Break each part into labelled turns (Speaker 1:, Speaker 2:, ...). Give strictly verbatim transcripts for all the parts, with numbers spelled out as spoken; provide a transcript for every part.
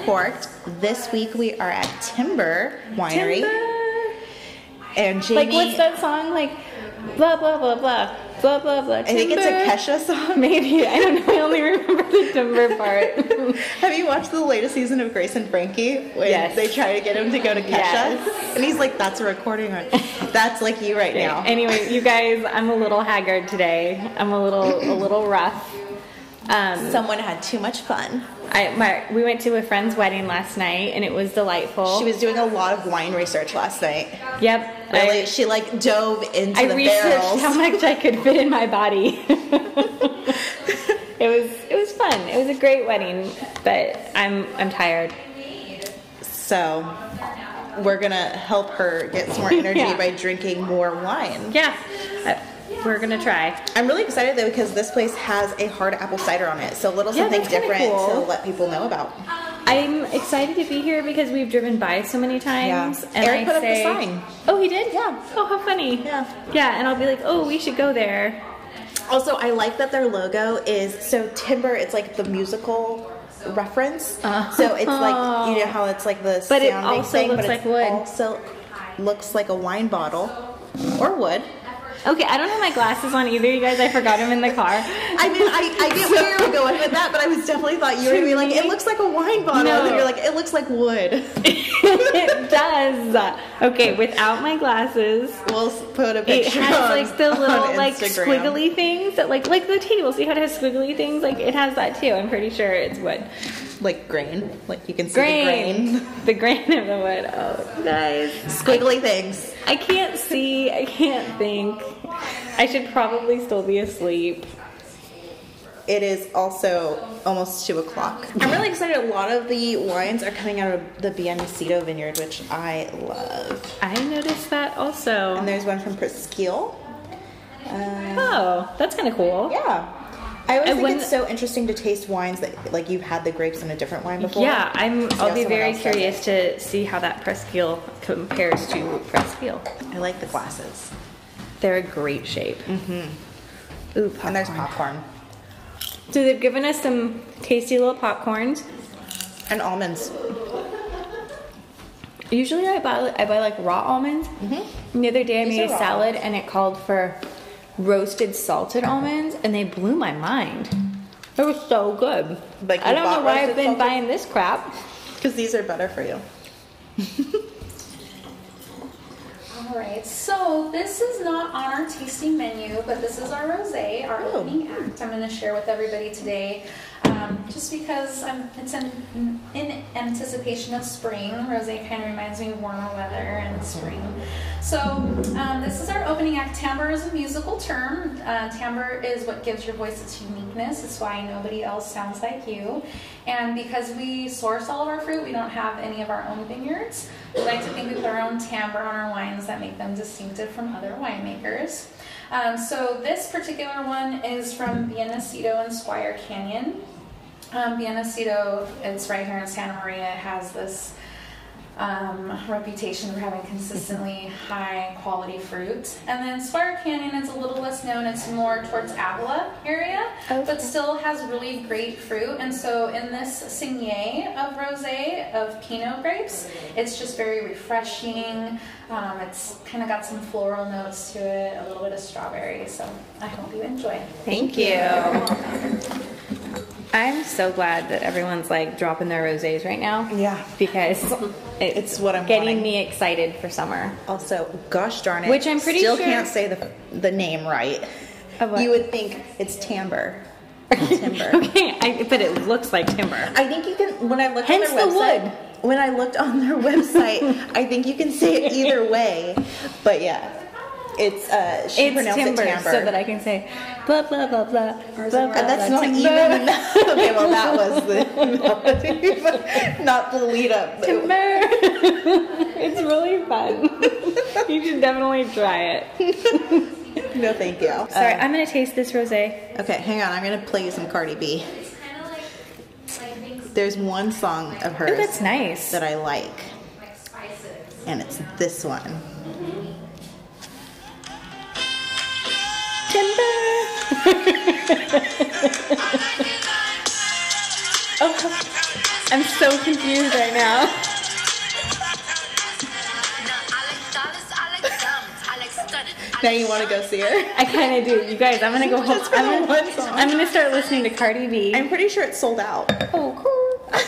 Speaker 1: Uncorked. This week we are at Timber Winery.
Speaker 2: Timber.
Speaker 1: And Jamie...
Speaker 2: Like, what's that song? Like, blah, blah, blah, blah, blah, blah, blah, Timber.
Speaker 1: I think it's a Kesha song.
Speaker 2: Maybe. I don't know. I only remember the Timber part.
Speaker 1: Have you watched the latest season of Grace and Frankie? When
Speaker 2: yes.
Speaker 1: they try to get him to go to Kesha?
Speaker 2: Yes.
Speaker 1: And he's like, that's a recording. That's like you right now.
Speaker 2: Anyway, you guys, I'm a little haggard today. I'm a little, a little rough. Um,
Speaker 1: Someone had too much fun.
Speaker 2: I, my, we went to a friend's wedding last night, and it was delightful.
Speaker 1: She was doing a lot of wine research last night.
Speaker 2: Yep.
Speaker 1: Really,
Speaker 2: I,
Speaker 1: she like dove into
Speaker 2: I
Speaker 1: the
Speaker 2: researched
Speaker 1: barrels.
Speaker 2: how much I could fit in my body. It was it was fun. It was a great wedding, but I'm I'm tired.
Speaker 1: So we're gonna help her get some more energy
Speaker 2: Yeah.
Speaker 1: by drinking more wine.
Speaker 2: Yeah, uh, we're gonna try.
Speaker 1: I'm really excited though because this place has a hard apple cider on it, so a little
Speaker 2: Yeah,
Speaker 1: something
Speaker 2: that's kinda
Speaker 1: different
Speaker 2: cool.
Speaker 1: to let people know about.
Speaker 2: I'm excited to be here because we've driven by so many times.
Speaker 1: Yeah.
Speaker 2: And
Speaker 1: Eric
Speaker 2: I
Speaker 1: put up the
Speaker 2: say,
Speaker 1: sign.
Speaker 2: Oh, he did?
Speaker 1: Yeah.
Speaker 2: Oh, how funny.
Speaker 1: Yeah.
Speaker 2: Yeah, and I'll be like, oh, we should go there.
Speaker 1: Also, I like that their logo is so Timber. It's like the musical reference.
Speaker 2: Uh,
Speaker 1: so it's like you know how it's like the
Speaker 2: But it
Speaker 1: sounding
Speaker 2: also
Speaker 1: thing,
Speaker 2: looks
Speaker 1: but
Speaker 2: like
Speaker 1: it
Speaker 2: wood.
Speaker 1: also looks like a wine bottle or wood.
Speaker 2: Okay, I don't have my glasses on either, you guys. I forgot them in the car.
Speaker 1: I mean, I, I get where you were going with that, but I was definitely thought you were going to be like, it looks like a wine bottle.
Speaker 2: No.
Speaker 1: And then you're like, it looks like wood.
Speaker 2: It does. Okay, without my glasses,
Speaker 1: We'll put a
Speaker 2: it
Speaker 1: picture
Speaker 2: has
Speaker 1: on,
Speaker 2: like the
Speaker 1: on
Speaker 2: little like
Speaker 1: Instagram.
Speaker 2: squiggly things that like like the table. See how it has squiggly things? Like it has that too. I'm pretty sure it's wood.
Speaker 1: Like grain. Like you can see
Speaker 2: Grain.
Speaker 1: the grain.
Speaker 2: The grain of the wood. Oh, guys.
Speaker 1: Squiggly things.
Speaker 2: I can't see. I can't think. I should probably still be asleep.
Speaker 1: It is also almost two o'clock. I'm really excited. A lot of the wines are coming out of the Biennacido vineyard, which I love.
Speaker 2: I noticed that also.
Speaker 1: And there's one from Presqu'île. Uh,
Speaker 2: Oh, that's kind of cool.
Speaker 1: yeah. I always
Speaker 2: And
Speaker 1: think
Speaker 2: when-
Speaker 1: it's so interesting to taste wines that, like, you've had the grapes in a different wine before.
Speaker 2: Yeah, I'm.
Speaker 1: See
Speaker 2: I'll
Speaker 1: how
Speaker 2: be
Speaker 1: someone
Speaker 2: very
Speaker 1: else does
Speaker 2: curious to see how that Presqu'île compares to Presqu'île.
Speaker 1: I like the glasses.
Speaker 2: They're a great shape. Mm-hmm. Ooh, popcorn.
Speaker 1: And there's popcorn.
Speaker 2: So they've given us some tasty little popcorns.
Speaker 1: And almonds.
Speaker 2: Usually I buy I buy like raw almonds. Mm-hmm. And the other day I
Speaker 1: These
Speaker 2: made
Speaker 1: are
Speaker 2: a
Speaker 1: raw.
Speaker 2: salad and it called for roasted salted almonds, and they blew my mind. They were so good.
Speaker 1: Like
Speaker 2: I
Speaker 1: you
Speaker 2: don't know
Speaker 1: bought
Speaker 2: why I've
Speaker 1: roasted
Speaker 2: been
Speaker 1: salted?
Speaker 2: buying this crap.
Speaker 1: Because these are better for you.
Speaker 3: All right, so this is not on our tasting menu, but this is our rosé, our
Speaker 1: Oh.
Speaker 3: opening act. I'm going to share with everybody today, um, just because I'm, it's in, in anticipation of spring. Rosé kind of reminds me of warmer weather and spring. So um, this is our opening act. Timbre is a musical term. Uh, timbre is what gives your voice its uniqueness. It's why nobody else sounds like you. And because we source all of our fruit, we don't have any of our own vineyards. We like to think we put our own timbre on our wines that make them distinctive from other winemakers. Um, so this particular one is from Biennacido and Squire Canyon. Um, Biennacido, it's right here in Santa Maria. It has this um, reputation for having consistently high quality fruit. And then Squire Canyon is a little less known. It's more towards Avila area,
Speaker 2: Okay.
Speaker 3: but still has really great fruit. And so in this Saignée of rosé of Pinot grapes, it's just very refreshing. Um, it's kind of got some floral notes to it, a little bit of strawberry. So I hope you enjoy.
Speaker 2: Thank you. I'm so glad that everyone's like dropping their rosés right now.
Speaker 1: Yeah.
Speaker 2: Because it's,
Speaker 1: It's what I'm
Speaker 2: getting
Speaker 1: wanting.
Speaker 2: me excited for summer.
Speaker 1: Also, gosh darn it.
Speaker 2: Which I'm pretty
Speaker 1: still
Speaker 2: sure-
Speaker 1: can't say the the name right.
Speaker 2: Of what?
Speaker 1: You would think it's timbre. Timber.
Speaker 2: Okay, I, but it looks like timber.
Speaker 1: I think you can, when I looked
Speaker 2: Hence
Speaker 1: on their
Speaker 2: the
Speaker 1: website,
Speaker 2: wood.
Speaker 1: when I looked on their website, I think you can say it either way. But yeah, it's, uh, she
Speaker 2: It's
Speaker 1: pronounced
Speaker 2: timber,
Speaker 1: it timbre.
Speaker 2: so that I can say blah blah blah blah. blah, blah,
Speaker 1: And that's
Speaker 2: blah,
Speaker 1: not
Speaker 2: timber.
Speaker 1: even the Okay, well that was the melody, but not the lead up.
Speaker 2: Timber. It's really fun. You should definitely try it.
Speaker 1: No, thank you.
Speaker 2: Sorry,
Speaker 1: Uh,
Speaker 2: I'm gonna taste this rosé.
Speaker 1: okay, hang on. I'm gonna play you some Cardi B. There's one song of hers
Speaker 2: Oh, that's nice.
Speaker 1: that I like, and it's this one.
Speaker 2: Timber. Oh, I'm so confused right now.
Speaker 1: Now you want to go see her?
Speaker 2: I kind of do. You guys, I'm gonna go home.
Speaker 1: Just for the
Speaker 2: I'm
Speaker 1: one
Speaker 2: gonna,
Speaker 1: song.
Speaker 2: I'm gonna start listening to Cardi B.
Speaker 1: I'm pretty sure it's sold out.
Speaker 2: Oh, cool.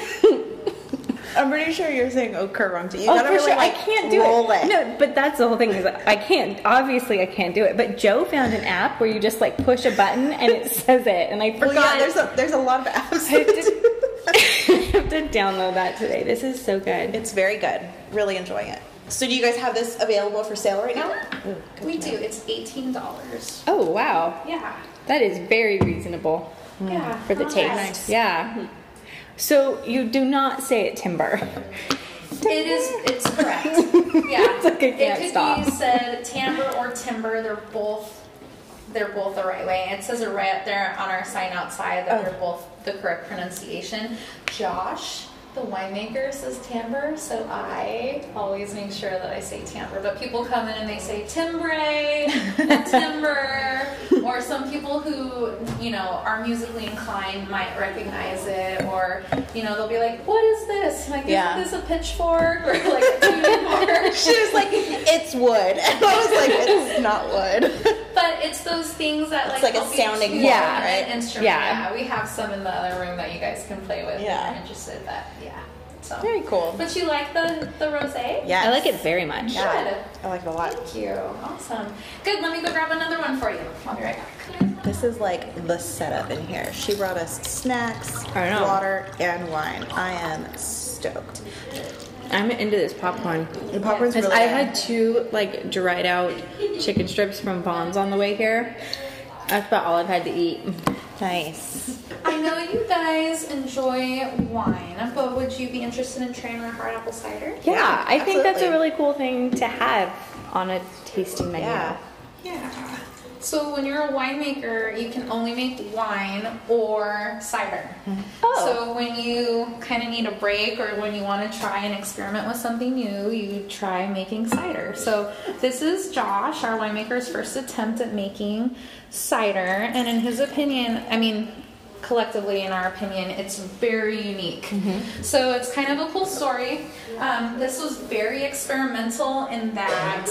Speaker 1: I'm pretty sure you're saying "oh, Kurt" wrong too. You
Speaker 2: Oh,
Speaker 1: gotta
Speaker 2: for
Speaker 1: really
Speaker 2: sure.
Speaker 1: like
Speaker 2: I can't do
Speaker 1: roll
Speaker 2: it.
Speaker 1: it.
Speaker 2: No, but that's the whole thing is I can't. Obviously, I can't do it. But Joe found an app where you just like push a button and it says it, and I
Speaker 1: Well,
Speaker 2: forgot.
Speaker 1: yeah, there's a there's a lot of apps.
Speaker 2: I have, to, I have to download that today. This is so good.
Speaker 1: It's very good. Really enjoying it. So do you guys have this available for sale right now? Ooh, good
Speaker 3: We
Speaker 1: to
Speaker 3: do.
Speaker 1: know.
Speaker 3: It's eighteen dollars.
Speaker 2: Oh wow,
Speaker 3: Yeah.
Speaker 2: that is very reasonable
Speaker 3: Yeah.
Speaker 2: for the
Speaker 3: not
Speaker 2: taste.
Speaker 3: bad.
Speaker 1: Nice.
Speaker 2: Yeah. So you do not say it timber.
Speaker 3: It is. It's correct. Yeah.
Speaker 2: It's like I can't
Speaker 3: it could
Speaker 2: stop.
Speaker 3: be said timbre or timber. They're both. They're both the right way. It says it right up there on our sign outside that
Speaker 1: Oh.
Speaker 3: they're both the correct pronunciation. Josh, the winemaker, says timbre, so I always make sure that I say timbre. But people come in and they say timbre, timbre, or some people who, you know, are musically inclined might recognize it, or, you know, they'll be like, what is this? Like,
Speaker 1: Yeah.
Speaker 3: is this a pitchfork or like a tuning fork?
Speaker 1: She was like, "It's wood," and I was like, "It's not wood."
Speaker 3: But it's those things that
Speaker 1: It's
Speaker 3: like,
Speaker 1: like a
Speaker 3: help you
Speaker 1: sounding
Speaker 3: tune
Speaker 2: board,
Speaker 3: an
Speaker 1: right?
Speaker 3: instrument.
Speaker 2: Yeah.
Speaker 3: Yeah, we have some in the other room that you guys can play with
Speaker 1: Yeah.
Speaker 3: if you're interested. That yeah. So.
Speaker 1: Very cool.
Speaker 3: But you like the the rosé?
Speaker 1: Yeah,
Speaker 2: I like it very much.
Speaker 1: Yeah, I like it a lot.
Speaker 3: Thank you. Awesome. Good. Let me go grab another one for you. I'll be right back.
Speaker 1: This is like the setup in here. She brought us snacks,
Speaker 2: I know.
Speaker 1: water, and wine. I am stoked.
Speaker 2: I'm into this popcorn.
Speaker 1: The popcorn's
Speaker 2: Because
Speaker 1: really
Speaker 2: I
Speaker 1: good.
Speaker 2: had two like dried out chicken strips from Vaughn's on the way here. That's about all I've had to eat.
Speaker 1: Nice.
Speaker 3: I know you guys enjoy wine, but would you be interested in trying our hard apple cider?
Speaker 2: Yeah,
Speaker 1: Yeah,
Speaker 2: I think that's a
Speaker 1: absolutely.
Speaker 2: really cool thing to have on a tasting menu.
Speaker 1: Yeah.
Speaker 3: Yeah. So when you're a winemaker, you can only make wine or cider.
Speaker 2: Oh.
Speaker 3: So when you kind of need a break or when you want to try and experiment with something new, you try making cider. So this is Josh, our winemaker's first attempt at making cider, and in his opinion, I mean, collectively in our opinion, it's very unique. So it's kind of a cool story. Um, this was very experimental in that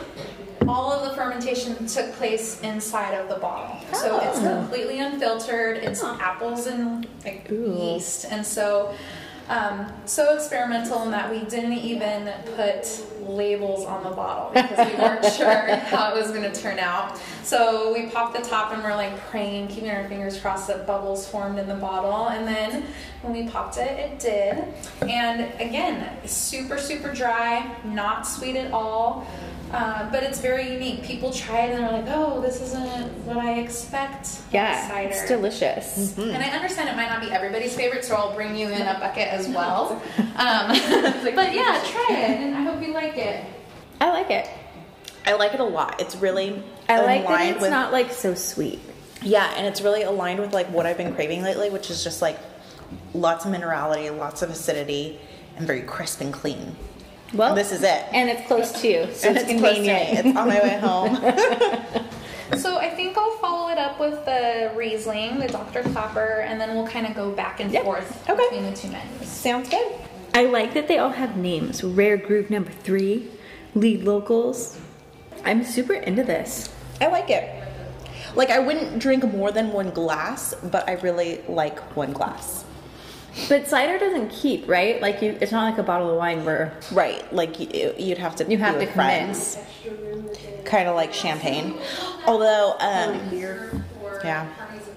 Speaker 3: all of the fermentation took place inside of the bottle. So it's completely unfiltered. It's apples and like
Speaker 2: Ooh.
Speaker 3: yeast. And so um, so experimental in that we didn't even put labels on the bottle because we weren't sure how it was going to turn out. So we popped the top and we're like praying, keeping our fingers crossed that bubbles formed in the bottle. And then when we popped it, it did. And again, super, super dry, not sweet at all. Uh, but it's very unique. People try it and they're like, "Oh, this isn't what I expect." from
Speaker 2: Yeah,
Speaker 3: cider.
Speaker 2: it's delicious.
Speaker 3: And I understand it might not be everybody's favorite, so I'll bring you in a bucket as well. Um, but yeah, try it, and I hope you like it.
Speaker 2: I like it.
Speaker 1: I like it a lot. It's really
Speaker 2: I like that
Speaker 1: aligned
Speaker 2: it's
Speaker 1: with,
Speaker 2: not like so sweet.
Speaker 1: yeah, and it's really aligned with like what I've been craving lately, which is just like lots of minerality, lots of acidity, and very crisp and clean.
Speaker 2: Well,
Speaker 1: This is it.
Speaker 2: and it's close to you, so
Speaker 1: And
Speaker 2: it's,
Speaker 1: it's close to me.
Speaker 2: convenient.
Speaker 1: It's on my way home.
Speaker 3: So I think I'll follow it up with the Riesling, the Doctor Clapper, and then we'll kind of go back and
Speaker 1: Yep.
Speaker 3: forth
Speaker 1: Okay.
Speaker 3: between the two menus.
Speaker 1: Sounds good.
Speaker 2: I like that they all have names. Rare Groove Number Three, Lead Locals. I'm super into this.
Speaker 1: I like it. Like I wouldn't drink more than one glass, but I really like one glass.
Speaker 2: But cider doesn't keep, right? Like you, it's not like a bottle of wine where
Speaker 1: Right, like you, you'd have to
Speaker 2: you have
Speaker 1: be
Speaker 2: to
Speaker 1: with
Speaker 2: commit.
Speaker 1: friends. Kind of like champagne. Although, um, yeah.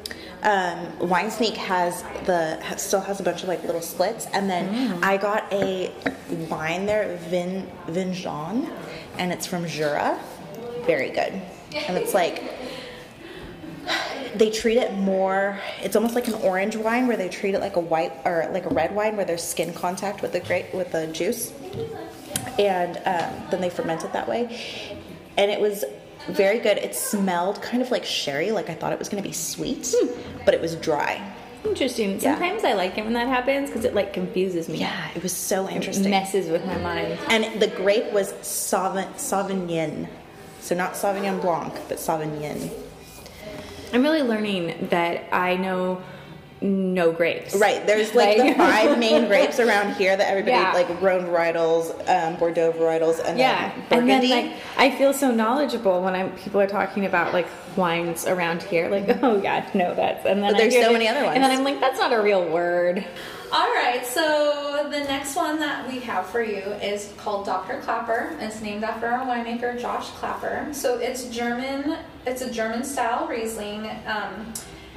Speaker 1: Um, Wine Sneak has the ha- still has a bunch of like little splits, and then I got a wine there, Vin Vinjon, and it's from Jura, very good, and it's like they treat it more. It's almost like an orange wine where they treat it like a white or like a red wine where there's skin contact with the grape with the juice, and um, then they ferment it that way, and it was very good. It smelled kind of like sherry, like I thought it was going to be sweet, but it was dry.
Speaker 2: Interesting.
Speaker 1: Yeah.
Speaker 2: Sometimes I like it when that happens because it like confuses me.
Speaker 1: Yeah, it was so
Speaker 2: It
Speaker 1: interesting.
Speaker 2: messes with my mind.
Speaker 1: And the grape was Sauvignon, Sauvignon. So not Sauvignon Blanc, but Sauvignon.
Speaker 2: I'm really learning that I know no grapes.
Speaker 1: Right. There's like,
Speaker 2: Like-
Speaker 1: the five main grapes around here that everybody
Speaker 2: Yeah.
Speaker 1: like Rhone varietals, um, Bordeaux varietals, and
Speaker 2: Yeah,
Speaker 1: then
Speaker 2: and then
Speaker 1: Burgundy.
Speaker 2: like I feel so knowledgeable when I'm people are talking about like wines around here. Like, oh yeah, no, that's and then
Speaker 1: But
Speaker 2: I
Speaker 1: there's
Speaker 2: hear
Speaker 1: so
Speaker 2: the-
Speaker 1: many other ones.
Speaker 2: and then I'm like, that's not a real word.
Speaker 3: All right, so the next one that we have for you is called Doctor Clapper. It's named after our winemaker Josh Clapper. So it's German. It's a German style Riesling. Um,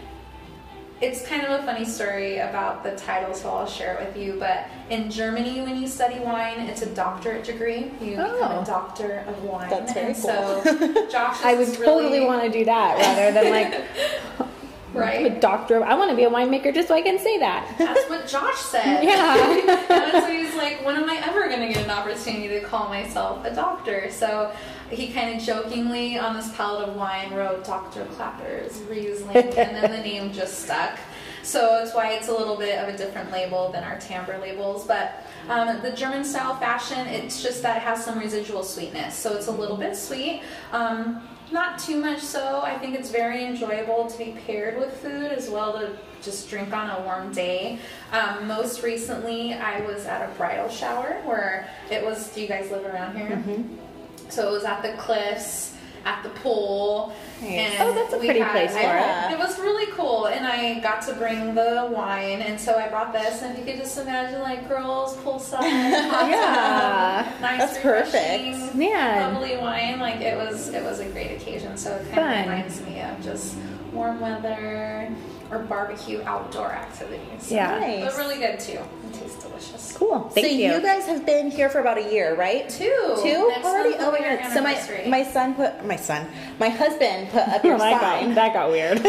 Speaker 3: it's kind of a funny story about the title, so I'll share it with you. But in Germany, when you study wine, it's a doctorate degree. You become
Speaker 2: Oh.
Speaker 3: a doctor of wine.
Speaker 1: That's very
Speaker 3: and so Josh is
Speaker 2: I would
Speaker 3: really,
Speaker 2: totally want to do that rather than like I'm a
Speaker 3: right.
Speaker 2: doctor. I want to be a winemaker just so I can say that.
Speaker 3: That's what Josh said.
Speaker 2: Yeah.
Speaker 3: And so he's like, when am I ever going to get an opportunity to call myself a doctor? So he kind of jokingly on this palette of wine wrote Doctor Clapper's Riesling, and then the name just stuck. So that's why it's a little bit of a different label than our Timbre labels. But um, the German style fashion, it's just that it has some residual sweetness. So it's a little bit sweet. Um, not too much so. I think it's very enjoyable to be paired with food as well to just drink on a warm day. Um, most recently, I was at a bridal shower where it was, do you guys live around here?
Speaker 1: Mm-hmm.
Speaker 3: So it was at the Cliffs, at the pool.
Speaker 1: Nice.
Speaker 3: And
Speaker 2: Oh, that's a
Speaker 3: we
Speaker 2: pretty
Speaker 3: had-
Speaker 2: place for
Speaker 3: I-
Speaker 1: it.
Speaker 3: It was really cool, and I got to bring the wine, and so I brought this, and if you could just imagine, like, girls, poolside, hot
Speaker 2: Yeah.
Speaker 3: tub, nice,
Speaker 1: That's perfect.
Speaker 3: refreshing,
Speaker 2: Man.
Speaker 3: bubbly wine, like, it was, it was a great occasion, so it kind
Speaker 2: Fun.
Speaker 3: of reminds me of just warm weather or barbecue outdoor activities.
Speaker 2: Yeah.
Speaker 1: Nice.
Speaker 3: But really good, too. It tastes delicious.
Speaker 2: Cool. Thank
Speaker 1: so
Speaker 2: you.
Speaker 1: you guys have been here for about a year, right?
Speaker 3: Two.
Speaker 1: Two
Speaker 3: Next
Speaker 1: already?
Speaker 3: month
Speaker 1: Oh
Speaker 3: will
Speaker 1: my
Speaker 3: be our
Speaker 1: god! So my
Speaker 3: anniversary.
Speaker 1: my son put my son, my husband put up your
Speaker 2: Oh my
Speaker 1: sign,
Speaker 2: God, that got weird.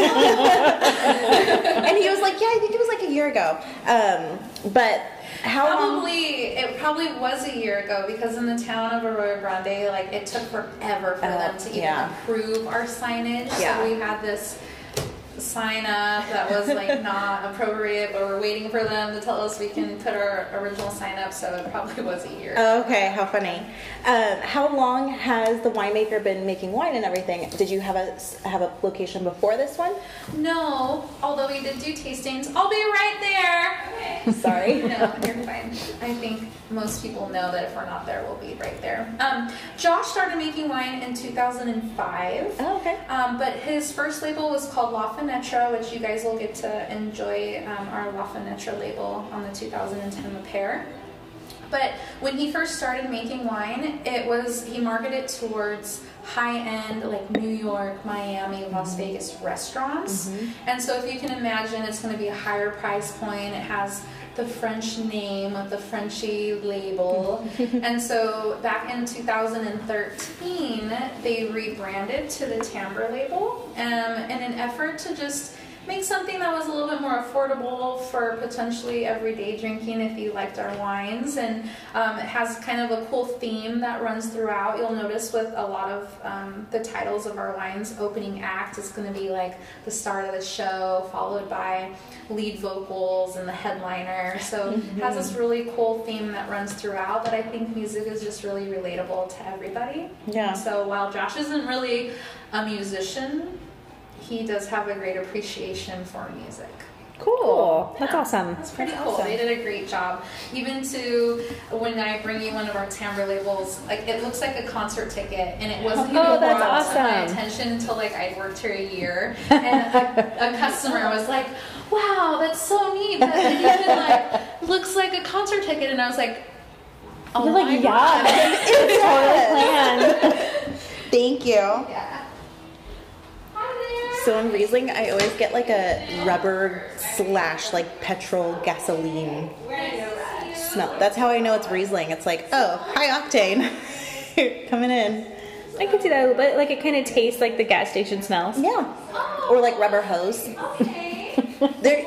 Speaker 1: and he was like, "Yeah, I think it was like a year ago." Um, but how long?
Speaker 3: Probably, it probably was a year ago because in the town of Arroyo Grande, like it took forever for
Speaker 1: Oh,
Speaker 3: them to even
Speaker 1: yeah.
Speaker 3: approve our signage.
Speaker 1: Yeah.
Speaker 3: So we had this sign up that was like not appropriate, but we're waiting for them to tell us we can put our original sign up. So it probably was a year.
Speaker 1: Oh, okay, how funny. Um, how long has the winemaker been making wine and everything? Did you have a have a location before this one?
Speaker 3: No, although we did do tastings. I'll be right there.
Speaker 1: Sorry.
Speaker 3: No, you're fine. I think most people know that if we're not there, we'll be right there. Um, Josh started making wine in two thousand five.
Speaker 1: Oh, okay.
Speaker 3: Um, but his first label was called La Fenetra, which you guys will get to enjoy um, our La Fenetra label on the two thousand ten Le Pair. But when he first started making wine, it was, he marketed towards high-end, like New York, Miami, Las Vegas restaurants. And so if you can imagine, it's going to be a higher price point. It has the French name with the Frenchy label. And so back in two thousand thirteen, they rebranded to the Timbre label um, in an effort to just make something that was a little bit more affordable for potentially everyday drinking if you liked our wines. And um, it has kind of a cool theme that runs throughout. You'll notice with a lot of um, the titles of our wines, opening act is going to be like the start of the show, followed by lead vocals and the headliner. So it has this really cool theme that runs throughout that I think music is just really relatable to everybody.
Speaker 1: Yeah.
Speaker 3: So while Josh isn't really a musician, he does have a great appreciation for music.
Speaker 2: Cool. That's
Speaker 3: Yeah,
Speaker 2: awesome.
Speaker 3: That's pretty
Speaker 1: That's
Speaker 3: cool.
Speaker 1: awesome.
Speaker 3: They did a great job. Even to when I bring you one of our Timbre labels, like it looks like a concert ticket, and it wasn't
Speaker 2: Oh,
Speaker 3: even
Speaker 2: that's
Speaker 3: brought to my
Speaker 2: awesome.
Speaker 3: attention until like I'd worked here a year, and a, a customer was like, "Wow, that's so neat! That it even like looks like a concert ticket," and I was like, "Oh
Speaker 2: You're
Speaker 3: my
Speaker 2: like,
Speaker 3: god!"
Speaker 2: yeah, it's totally planned.
Speaker 1: Thank you.
Speaker 3: Yeah. Hi there.
Speaker 1: So in Riesling, I always get like a rubber slash like petrol gasoline smell. That's how I know it's Riesling. It's like, oh, high octane, coming in.
Speaker 2: I can see that a little bit. Like it kind of tastes like the gas station smells.
Speaker 1: Yeah, or like rubber hose.
Speaker 3: Okay.
Speaker 1: There.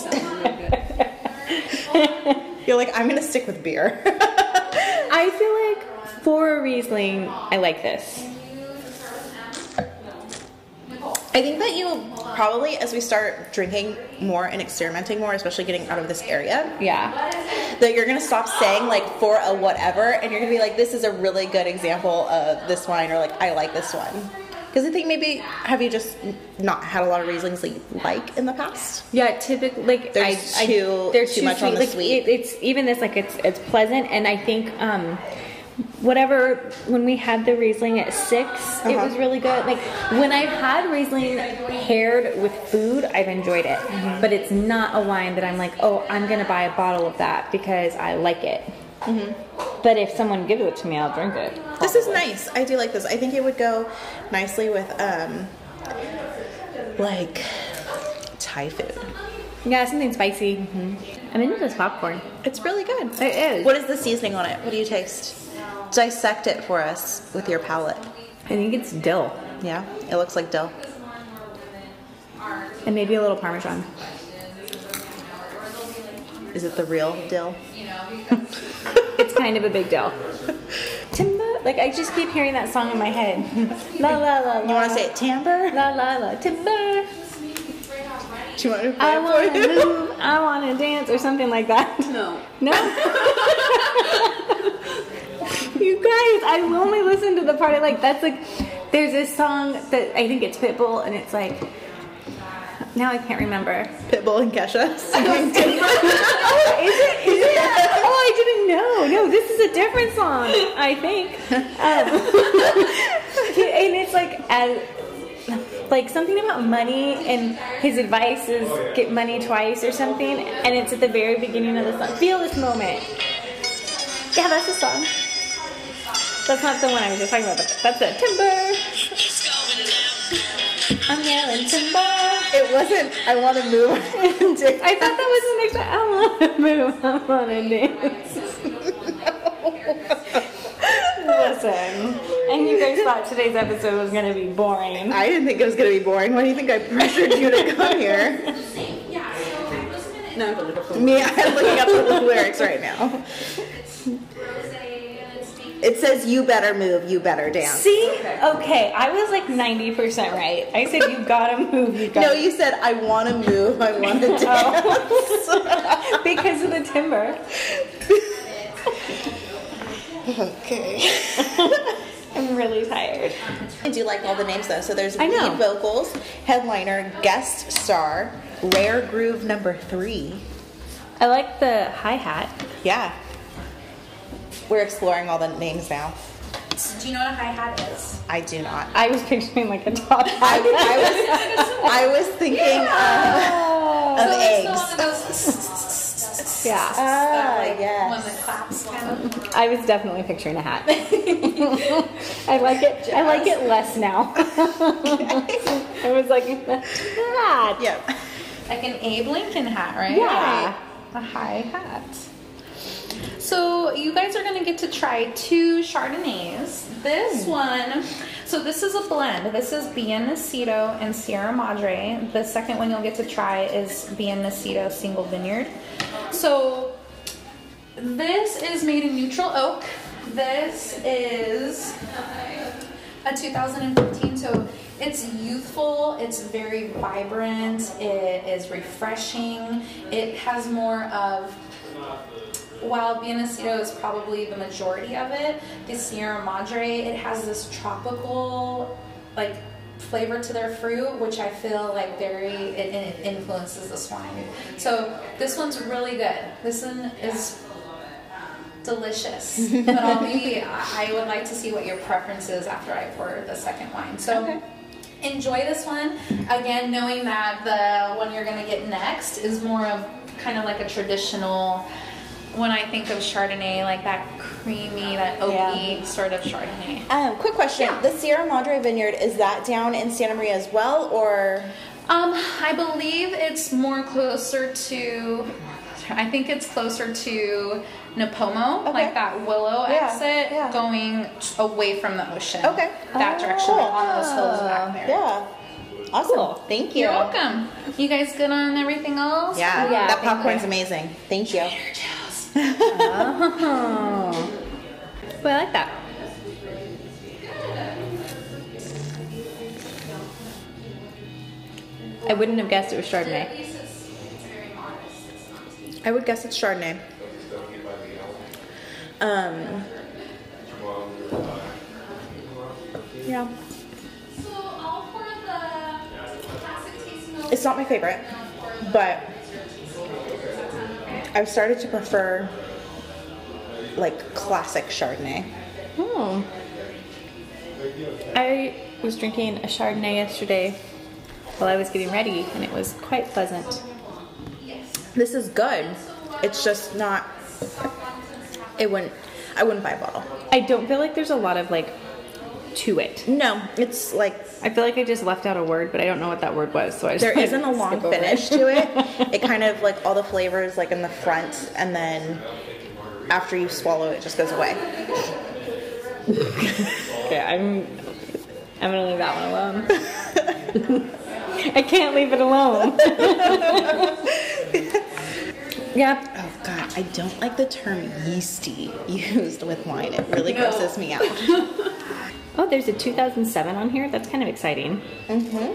Speaker 1: You're like, I'm gonna stick with beer.
Speaker 2: I feel like for a Riesling, I like this.
Speaker 1: I think that you probably, as we start drinking more and experimenting more, especially getting out of this area,
Speaker 2: Yeah.
Speaker 1: that you're gonna stop saying like for a whatever, and you're gonna be like, this is a really good example of this wine, or like I like this one. Because I think maybe, have you just not had a lot of Rieslings that you like in the past?
Speaker 2: Yeah, typically, like
Speaker 1: There's
Speaker 2: I,
Speaker 1: too-
Speaker 2: I, they're
Speaker 1: too
Speaker 2: too
Speaker 1: much
Speaker 2: sweet.
Speaker 1: on the
Speaker 2: like,
Speaker 1: sweet.
Speaker 2: It, it's even this like it's it's pleasant, and I think um, whatever when we had the Riesling at six, it
Speaker 1: Uh-huh.
Speaker 2: was really good. Like when I've had Riesling paired with food, I've enjoyed it,
Speaker 1: Mm-hmm.
Speaker 2: but it's not a wine that I'm like, oh, I'm gonna buy a bottle of that because I like it.
Speaker 1: Mm-hmm.
Speaker 2: But if someone gives it to me, I'll drink it.
Speaker 1: This is nice. I do like this. I think it would go nicely with, um, like, Thai food.
Speaker 2: Yeah, something spicy. Mm-hmm. I'm into this popcorn.
Speaker 1: It's really good.
Speaker 2: It is.
Speaker 1: What is the seasoning on it? What do you taste? Dissect it for us with your palate.
Speaker 2: I think it's dill
Speaker 1: Yeah, it looks like dill.
Speaker 2: and maybe a little Parmesan.
Speaker 1: Is it the real dill?
Speaker 2: It's kind of a big deal. Timber, like I just keep hearing that song in my head. La la la la.
Speaker 1: You want to say it timbre?
Speaker 2: La la la. Timber.
Speaker 1: Do you want to play
Speaker 2: I
Speaker 1: it
Speaker 2: want
Speaker 1: for
Speaker 2: to
Speaker 1: you?
Speaker 2: move. I want to dance or something like that.
Speaker 4: No.
Speaker 2: No. You guys, I only listen to the part I like. That's like, there's this song that I think it's Pitbull, and it's like. Now I can't remember.
Speaker 1: Pitbull and Kesha singing timbre.
Speaker 2: Oh, is it? Is it? Oh, I didn't know. No, this is a different song, I think. Um, and it's like as like something about money, and his advice is get money twice or something. And it's at the very beginning of the song. Feel this moment. Yeah, that's the song. That's not the one I was just talking about, but that's the timber. I'm yelling timber.
Speaker 1: It wasn't, I want to move.
Speaker 2: I thought that was the next one. I want to move. I want to dance. Listen, and you guys thought today's episode was going to be boring.
Speaker 1: I didn't think it was going to be boring. Why do you think I pressured you to come here?
Speaker 4: No, I'm going to
Speaker 1: Me, I'm looking up the lyrics right now. It says, you better move, you better dance.
Speaker 2: See? Okay, I was like ninety percent right. I said you gotta move, you gotta
Speaker 1: No, you said, I want to move, I want to dance.
Speaker 2: Oh. Because of the timber.
Speaker 1: Okay.
Speaker 2: I'm really tired.
Speaker 1: I do like all the names though. So there's
Speaker 2: I know.
Speaker 1: lead vocals, headliner, guest star, rare groove number three.
Speaker 2: I like the hi-hat.
Speaker 1: Yeah. We're exploring all the names now.
Speaker 3: Do you know what a hi-hat is?
Speaker 1: I do not.
Speaker 2: I was picturing like a top
Speaker 1: I,
Speaker 2: hat.
Speaker 1: I was I was thinking of, of
Speaker 3: So it's the
Speaker 1: eggs.
Speaker 3: one that goes
Speaker 2: Yeah.
Speaker 1: Ah,
Speaker 3: that, like,
Speaker 1: yes.
Speaker 3: when the claps kind of.
Speaker 2: I was definitely picturing a hat. I like it. I like it less now. I was like, hat.
Speaker 1: Yeah.
Speaker 3: Like an Abe Lincoln hat, right?
Speaker 2: Yeah.
Speaker 3: A high hat. So you guys are gonna get to try two Chardonnays. This one, so this is a blend. This is Bien Nacido and Sierra Madre. The second one you'll get to try is Bien Nacido Single Vineyard. So this is made in neutral oak. This is a two thousand fifteen, so it's youthful, it's very vibrant, it is refreshing, it has more of, while Bien Nacido is probably the majority of it, the Sierra Madre, it has this tropical, like, flavor to their fruit, which I feel like very, it, it influences this wine. So this one's really good. This one is delicious, but I'll be, I would like to see what your preference is after I pour the second wine. So
Speaker 1: Okay.
Speaker 3: enjoy this one. Again, knowing that the one you're gonna get next is more of kind of like a traditional, when I think of Chardonnay, like that creamy, that oaky
Speaker 1: Yeah.
Speaker 3: sort of Chardonnay.
Speaker 1: Um, quick question.
Speaker 3: Yeah.
Speaker 1: The Sierra Madre Vineyard, is that down in Santa Maria as well, or?
Speaker 3: Um, I believe it's more closer to, I think it's closer to Napomo,
Speaker 1: Okay.
Speaker 3: like that Willow
Speaker 1: Yeah,
Speaker 3: exit,
Speaker 1: yeah.
Speaker 3: going away from the ocean.
Speaker 1: Okay.
Speaker 3: That direction, like on those hills back there.
Speaker 1: Yeah. Awesome.
Speaker 2: Cool.
Speaker 1: Thank you.
Speaker 3: You're welcome. You guys good on everything else?
Speaker 1: Yeah,
Speaker 2: Yeah,
Speaker 1: that
Speaker 2: thank
Speaker 1: popcorn's
Speaker 2: you.
Speaker 1: amazing. Thank you.
Speaker 2: Oh. Well, I like that. I wouldn't have guessed it was Chardonnay.
Speaker 1: I would guess it's Chardonnay. Um. Yeah.
Speaker 3: So
Speaker 1: It's not my favorite, but I've started to prefer like classic Chardonnay.
Speaker 2: Oh. I was drinking a Chardonnay yesterday while I was getting ready, and it was quite pleasant.
Speaker 1: This is good. It's just not. It wouldn't. I wouldn't buy a bottle.
Speaker 2: I don't feel like there's a lot of like to it.
Speaker 1: No, it's like
Speaker 2: I feel like I just left out a word, but I don't know what that word was, so I just
Speaker 1: there
Speaker 2: like,
Speaker 1: isn't a long
Speaker 2: skip over
Speaker 1: finish to it. It kind of like all the flavors like in the front, and then after you swallow it, it just goes away.
Speaker 2: Okay, I'm I'm gonna leave that one alone. I can't leave it alone. Yeah.
Speaker 1: Oh God, I don't like the term yeasty used with wine. It really
Speaker 3: No.
Speaker 1: grosses me out.
Speaker 2: Oh, there's a two thousand seven on here. That's kind of exciting.
Speaker 1: Mm-hmm.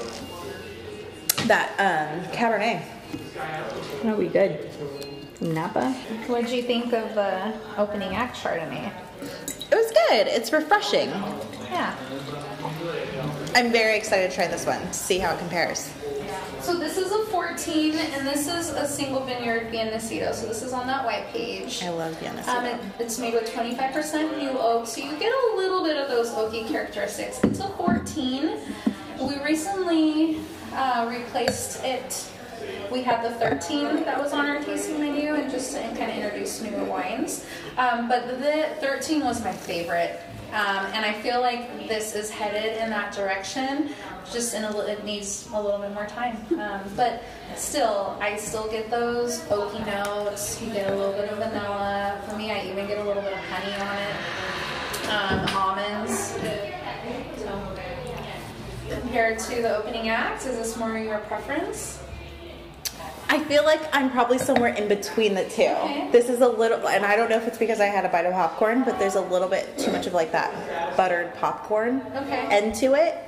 Speaker 1: That um, Cabernet.
Speaker 2: Oh, we good. Napa.
Speaker 3: What'd you think of the opening act Chardonnay?
Speaker 1: It was good. It's refreshing.
Speaker 3: Yeah.
Speaker 1: I'm very excited to try this one to see how it compares.
Speaker 3: So this is a fourteen, and this is a single vineyard Viennacito. So this is on that white page.
Speaker 1: I love Vienna.
Speaker 3: Um, it, it's made with twenty-five percent new oak, so you get a little bit of those oaky characteristics. It's a fourteen. We recently uh, replaced it. We had the thirteen that was on our tasting menu, and just to kind of introduce newer wines. Um, but the thirteen was my favorite. Um, and I feel like this is headed in that direction. Just in a li- it needs a little bit more time. Um, but still, I still get those oaky notes. You get a little bit of vanilla. For me, I even get a little bit of honey on it. Um, almonds. So, compared to the opening act, is this more your preference?
Speaker 1: I feel like I'm probably somewhere in between the two.
Speaker 3: Okay.
Speaker 1: This is a little, and I don't know if it's because I had a bite of popcorn, but there's a little bit too much of like that buttered popcorn
Speaker 3: Okay.
Speaker 1: end to it.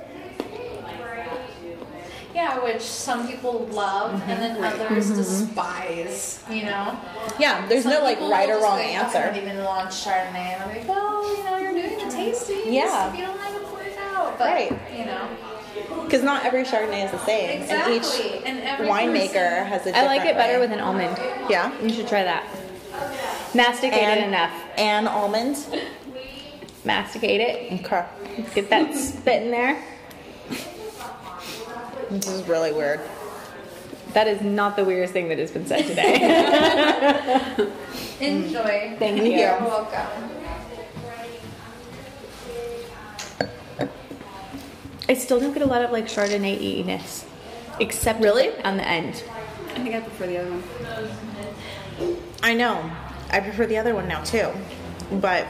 Speaker 3: Yeah, which some people love,
Speaker 1: Mm-hmm.
Speaker 3: and then others despise. You know.
Speaker 1: Yeah, there's
Speaker 3: Some
Speaker 1: no like
Speaker 3: people
Speaker 1: right
Speaker 3: will
Speaker 1: or
Speaker 3: just
Speaker 1: wrong
Speaker 3: say,
Speaker 1: answer.
Speaker 3: I haven't even launched Chardonnay, and I'm like, well, you know, you're doing the tasting.
Speaker 1: Yeah.
Speaker 3: If you don't like it, pour it out. But,
Speaker 1: Right.
Speaker 3: you know.
Speaker 1: Because not every Chardonnay is the same,
Speaker 3: Exactly.
Speaker 1: and each
Speaker 3: And every
Speaker 1: winemaker
Speaker 3: person-
Speaker 1: has a different
Speaker 2: I like it better
Speaker 1: way.
Speaker 2: with an almond.
Speaker 1: Yeah,
Speaker 2: You should try that. Masticate
Speaker 1: and
Speaker 2: it enough.
Speaker 1: and almond.
Speaker 2: Masticate it.
Speaker 1: Okay,
Speaker 2: Get that spit in there.
Speaker 1: this is really weird.
Speaker 2: That is not the weirdest thing that has been said today.
Speaker 3: Enjoy.
Speaker 2: Thank you.
Speaker 3: You're welcome.
Speaker 2: I still don't get a lot of like Chardonnay eatiness, except
Speaker 1: Really?
Speaker 2: on the end.
Speaker 4: I think I prefer the other one.
Speaker 1: I know. I prefer the other one now too, but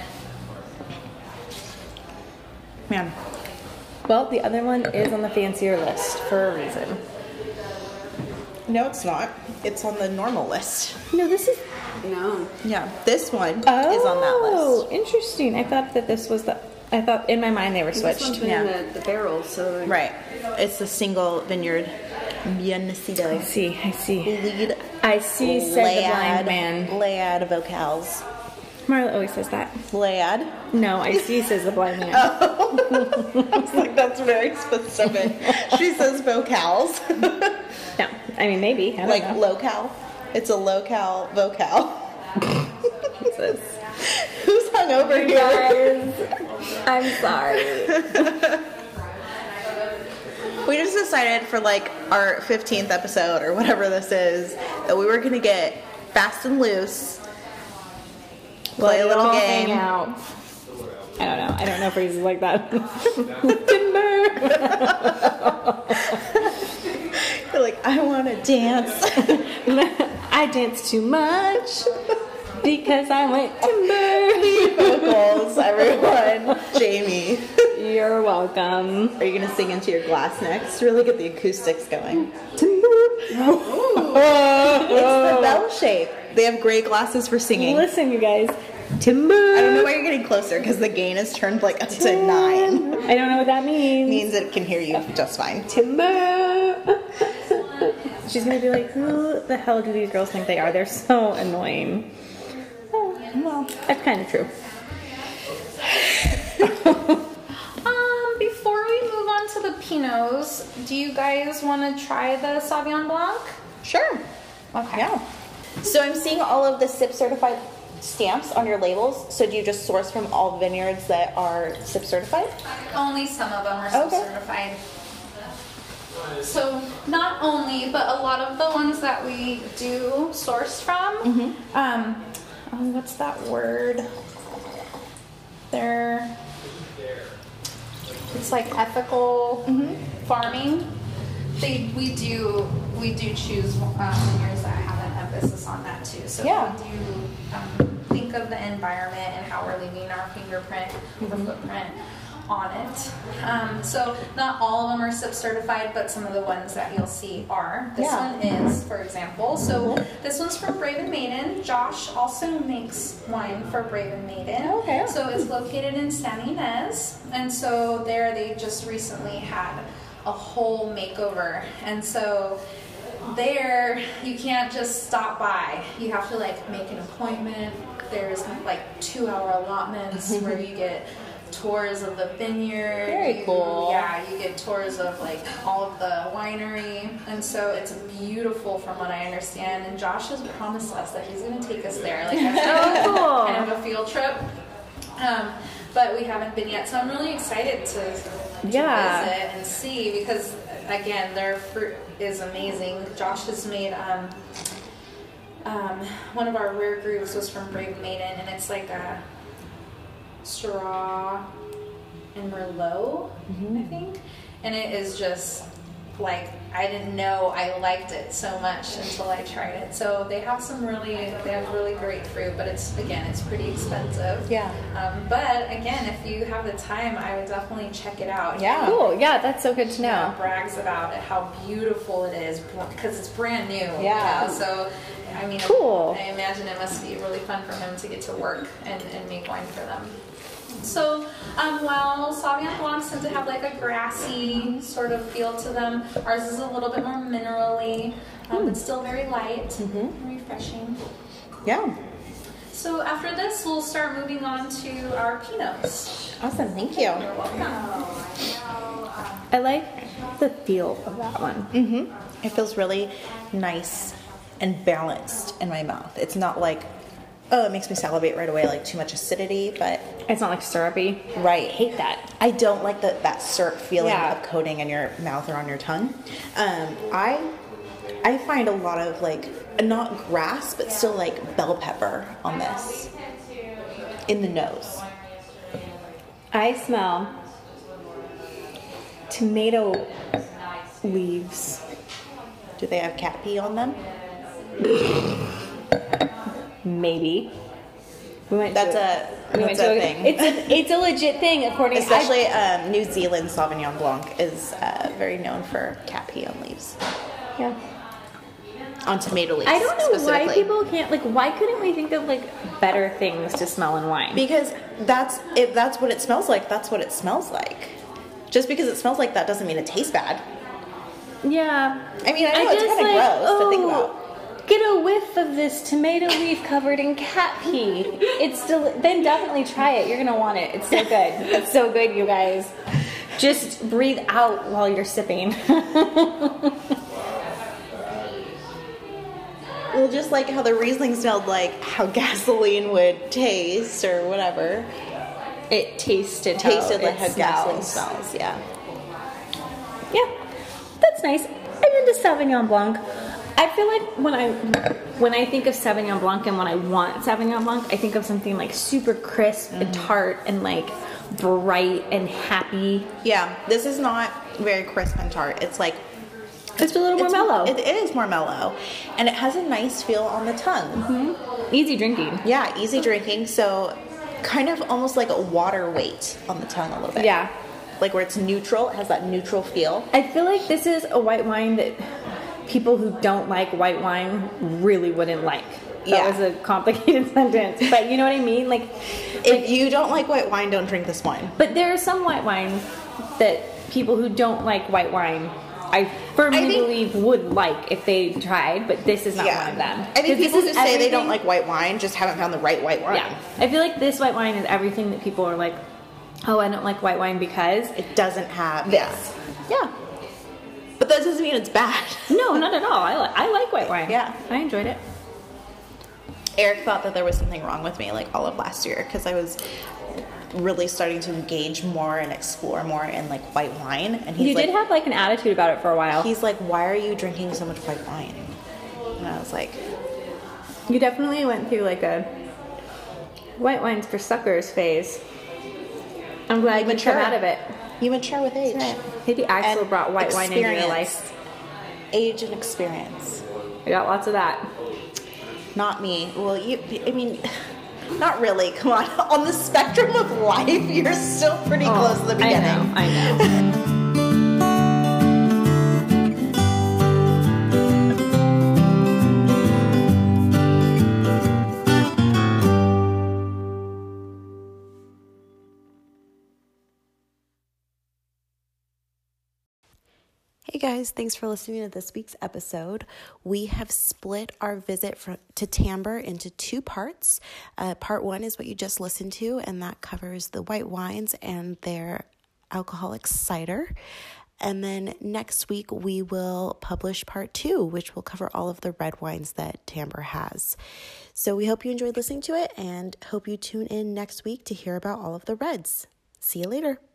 Speaker 1: man,
Speaker 2: Well, the other one is on the fancier list for a reason.
Speaker 1: no, it's not. It's on the normal list.
Speaker 2: No, this is.
Speaker 4: No.
Speaker 1: Yeah, this one
Speaker 2: Oh,
Speaker 1: is on that list.
Speaker 2: interesting. I thought that this was the. I thought in my mind they were
Speaker 4: This one's
Speaker 2: switched.
Speaker 4: been
Speaker 1: yeah.
Speaker 4: in the, the barrel, so
Speaker 1: Right. It's the single vineyard Viennacito.
Speaker 2: I see. I see.
Speaker 1: Lead
Speaker 2: I see. Said the blind man.
Speaker 1: Layad vocals.
Speaker 2: Marla always says that.
Speaker 1: Layad.
Speaker 2: No, I see. Says the blind man.
Speaker 1: I was like, that's very specific. She says vocals.
Speaker 2: No, I mean maybe. I don't
Speaker 1: Like
Speaker 2: know.
Speaker 1: locale. It's a locale vocal.
Speaker 2: What's this?
Speaker 1: Who's hungover here?
Speaker 2: Guys, I'm sorry.
Speaker 1: We just decided for like our fifteenth episode or whatever this is that we were going to get fast and loose, play a little
Speaker 2: All
Speaker 1: game.
Speaker 2: hang out. I don't know. I don't know phrases like that. Timber.
Speaker 1: You're like, I want to dance.
Speaker 2: I dance too much because I went timber.
Speaker 1: Vocals, everyone. Jamie.
Speaker 2: You're welcome.
Speaker 1: Are you going to sing into your glass next? Really get the acoustics going.
Speaker 2: Timber.
Speaker 1: It's the bell shape. They have great glasses for singing.
Speaker 2: Listen, you guys. Timber.
Speaker 1: I don't know why you're getting closer because the gain is turned like up to nine.
Speaker 2: I don't know what that means.
Speaker 1: Means it can hear you just fine.
Speaker 2: Timber. She's gonna be like, who the hell do these girls think they are? They're so annoying. Oh, well, that's kind of true.
Speaker 3: Um, before we move on to the Pinots, do you guys want to try the Sauvignon Blanc?
Speaker 1: Sure.
Speaker 3: Okay.
Speaker 1: Yeah. So I'm seeing all of the S I P certified stamps on your labels. So do you just source from all vineyards that are S I P certified?
Speaker 3: Only some of them are still
Speaker 1: Okay.
Speaker 3: certified. So not only, but a lot of the ones that we do source from,
Speaker 1: Mm-hmm.
Speaker 3: um, oh, what's that word? They're, it's like ethical
Speaker 1: Mm-hmm.
Speaker 3: farming. They, we do, we do choose um, vineyards that have an emphasis on that too. So
Speaker 1: Yeah.
Speaker 3: we do um, think of the environment and how we're leaving our fingerprint or footprint on it. Um, so not all of them are S I P certified, but some of the ones that you'll see are. This
Speaker 1: Yeah.
Speaker 3: one is, for example. So this one's from Brave and Maiden. Josh also makes wine for Brave and Maiden.
Speaker 1: Okay.
Speaker 3: So it's located in San Ynez, and so there they just recently had a whole makeover, and so there you can't just stop by. You have to like make an appointment. There's like two hour allotments where you get tours of the vineyard.
Speaker 1: Very
Speaker 3: You-
Speaker 1: cool.
Speaker 3: Yeah, you get tours of like all of the winery, and so it's beautiful from what I understand. And Josh has promised us that he's going to take us there, like
Speaker 2: Oh, cool.
Speaker 3: kind of a field trip. Um, but we haven't been yet, so I'm really excited to, to
Speaker 2: Yeah.
Speaker 3: visit and see, because again, their fruit is amazing. Josh has made um, um, one of our rare grooves was from Brave Maiden, and it's like a Syrah and Merlot, I think, and it is just like, I didn't know I liked it so much until I tried it. So they have some really, they have really great fruit, but it's, again, it's pretty expensive.
Speaker 1: Yeah.
Speaker 3: Um, but again, if you have the time, I would definitely check it out.
Speaker 1: Yeah.
Speaker 2: Cool. Yeah, that's so good to
Speaker 3: Yeah,
Speaker 2: know.
Speaker 3: brags about it, how beautiful it is, because it's brand new.
Speaker 1: Yeah.
Speaker 3: You know? So, I mean,
Speaker 2: Cool.
Speaker 3: I imagine it must be really fun for him to get to work and, and make wine for them. So, um, while Sauvignon Blancs tend to have like a grassy sort of feel to them, ours is a little bit more minerally, um, but still very light and refreshing.
Speaker 1: Yeah.
Speaker 3: So after this, we'll start moving on to our Pinots.
Speaker 1: Awesome. Thank you.
Speaker 3: You're welcome.
Speaker 2: I like the feel of that one.
Speaker 1: Mm-hmm. It feels really nice and balanced in my mouth. It's not like, oh, it makes me salivate right away, like too much acidity, but
Speaker 2: It's not like syrupy.
Speaker 1: right.
Speaker 2: I hate that.
Speaker 1: I don't like the, that syrup feeling
Speaker 2: Yeah.
Speaker 1: of coating in your mouth or on your tongue. Um, I I find a lot of like, not grass, but still like bell pepper on this in the nose.
Speaker 2: I smell tomato leaves.
Speaker 1: Do they have cat pee on them?
Speaker 2: Maybe. We went
Speaker 1: That's
Speaker 2: to
Speaker 1: a
Speaker 2: we went
Speaker 1: that's
Speaker 2: to
Speaker 1: a thing.
Speaker 2: It's a, it's a legit thing according to
Speaker 1: Especially um, New Zealand Sauvignon Blanc is uh, very known for cat pee on leaves,
Speaker 2: yeah.
Speaker 1: on tomato leaves.
Speaker 2: I don't know why
Speaker 1: specifically.
Speaker 2: people can't like. Why couldn't we think of like better things to smell in wine?
Speaker 1: Because that's if that's what it smells like. That's what it smells like. Just because it smells like that doesn't mean it tastes bad.
Speaker 2: Yeah.
Speaker 1: I mean, I know it's
Speaker 2: just
Speaker 1: kind of
Speaker 2: like,
Speaker 1: gross to think
Speaker 2: oh,
Speaker 1: about.
Speaker 2: Get a whiff of this tomato leaf covered in cat pee. It's still. Then definitely try it. You're gonna want it. It's so good. It's so good, you guys. Just breathe out while you're sipping.
Speaker 1: Well, just like how the Riesling smelled like how gasoline would taste or whatever.
Speaker 2: It tasted
Speaker 1: Tasted
Speaker 2: how
Speaker 1: like
Speaker 2: it
Speaker 1: how gasoline
Speaker 2: smells.
Speaker 1: smells. Yeah.
Speaker 2: Yeah, that's nice. I'm into Sauvignon Blanc. I feel like when I when I think of Sauvignon Blanc and when I want Sauvignon Blanc, I think of something like super crisp and tart and like bright and happy.
Speaker 1: Yeah. This is not very crisp and tart. It's like
Speaker 2: It's a little more
Speaker 1: it's-
Speaker 2: mellow.
Speaker 1: It, it is more mellow, and it has a nice feel on the tongue.
Speaker 2: Easy drinking.
Speaker 1: Yeah, easy drinking. So, kind of almost like a water weight on the tongue a little bit.
Speaker 2: Yeah.
Speaker 1: Like where it's neutral, it has that neutral feel.
Speaker 2: I feel like this is a white wine that people who don't like white wine really wouldn't like. That
Speaker 1: Yeah.
Speaker 2: was a complicated sentence, but you know what I mean? Like,
Speaker 1: If you don't like white wine, don't drink this wine.
Speaker 2: but there are some white wines that people who don't like white wine, I firmly
Speaker 1: I think-
Speaker 2: believe would like if they tried, but this is not one of them.
Speaker 1: I
Speaker 2: 'Cause
Speaker 1: think
Speaker 2: this
Speaker 1: people who
Speaker 2: is
Speaker 1: say they don't
Speaker 2: everything-
Speaker 1: like white wine just haven't found the right white wine.
Speaker 2: Yeah, I feel like this white wine is everything that people are like, Oh, I don't like white wine because
Speaker 1: It doesn't have
Speaker 2: this. Yeah.
Speaker 1: But that doesn't mean it's bad.
Speaker 2: No, not at all. I, li- I like white wine.
Speaker 1: Yeah.
Speaker 2: I enjoyed it.
Speaker 1: Eric thought that there was something wrong with me like all of last year because I was really starting to engage more and explore more in like white wine. And he's
Speaker 2: You
Speaker 1: like,
Speaker 2: did have like an attitude about it for a while.
Speaker 1: he's like, why are you drinking so much white wine? And I was like,
Speaker 2: You definitely went through like a white wines for suckers phase. I'm glad you
Speaker 1: mature.
Speaker 2: come out of it.
Speaker 1: you mature with age.
Speaker 2: Maybe Axel
Speaker 1: And
Speaker 2: brought white wine into your
Speaker 1: experience.
Speaker 2: life.
Speaker 1: Age and experience.
Speaker 2: I got lots of that.
Speaker 1: Not me. Well, you, I mean, not really. Come on. On the spectrum of life, you're still pretty close to the beginning.
Speaker 2: Oh, I know. I know.
Speaker 1: Hey guys, thanks for listening to this week's episode. We have split our visit from, to Tamber into two parts. Uh, part one is what you just listened to, and that covers the white wines and their alcoholic cider. And then next week we will publish part two, which will cover all of the red wines that Tamber has. So we hope you enjoyed listening to it and hope you tune in next week to hear about all of the reds. See you later.